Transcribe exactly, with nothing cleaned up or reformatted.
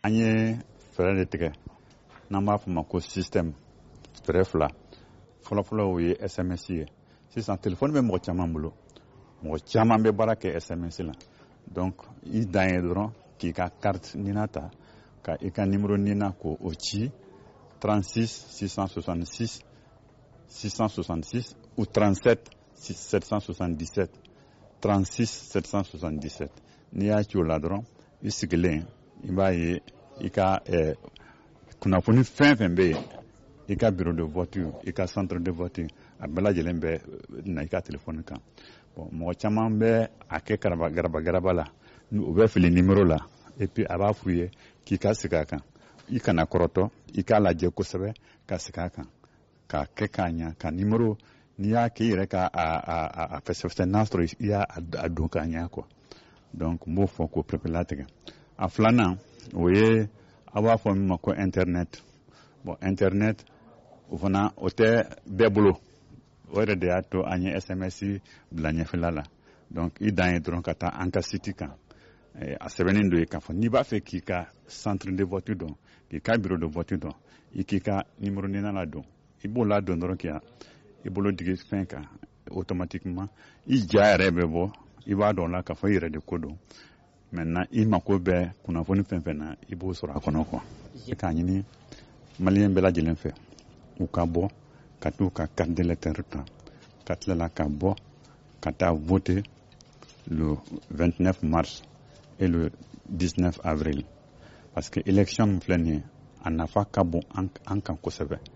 an ye fɛɛrɛ de tigɛ n'an b'a fɔ ma ko système fɛɛrɛ fila fɔlɔfɔlɔ o ye S M S ye sisan téléphone bɛ mɔgɔ caman bolo mɔgɔ caman bɛ baara kɛ S M S la donc i dan ye dɔrɔn k'i ka carte nina ta ka i ka numéro nina ko o ci trente-six six cent soixante-six six cent soixante-six ou trente-sept sept cent soixante-dix-sept trente-six sept cent soixante-dix-sept n'i y'a ci o la dɔrɔn i sigilen i b'a ye i ka eh, kunnafoni fɛn fɛn bɛ yen i ka bureau de vote i ka centre de vote a bɛɛ lajɛlen bɛ na i ka téléphone kan bon mɔgɔ caman bɛ a kɛ garaba garaba garaba la o bɛ fili numéro la et puis a b'a f'u ye k'i ka segin a kan i kana kɔrɔtɔ i k'a lajɛ kosɛbɛ ka segin a kan k'a kɛ k'a ɲa ka numéro n'i y'a kɛ i yɛrɛ ka a a a fɛsɛfɛsɛ n'a sɔrɔ i y'a a don k'a ɲa quoi donc n b'o fɔ k'o pɛrɛn latigɛ a filanan o ye a b'a fɔ min ma ko internet bon internet o fana o tɛ bɛɛ bolo o yɛrɛ de y'a to an ye S M S bila ɲɛfɛla la donc i dan ye dɔrɔn ka taa an ka site kan a sɛbɛnnen don ye k'a fɔ n'i b'a fɛ k'i ka centre de vote dɔn k'i ka bureau de vote dɔn i k'i ka numéro nina la dɔn i b'o la dɔn dɔrɔn k'i i bolo digi fɛn kan automatiquement i ja yɛrɛ bɛ bɔ i b'a dɔn la k'a fɔ i yɛrɛ de ko don maintenant i mako bɛ kunnafoni fɛn fɛn na i b'o sɔrɔ a kɔnɔ quoi k'a ɲini maliyɛn bɛɛ lajɛlen fɛ u ka bɔ ka t'u ka carte d'électeur ta ka tilala ka bɔ ka taa voter le vingt-neuf mars et le dix-neuf avril parce que élection min filɛ nin ye a nafa ka bon an kan kosɛbɛ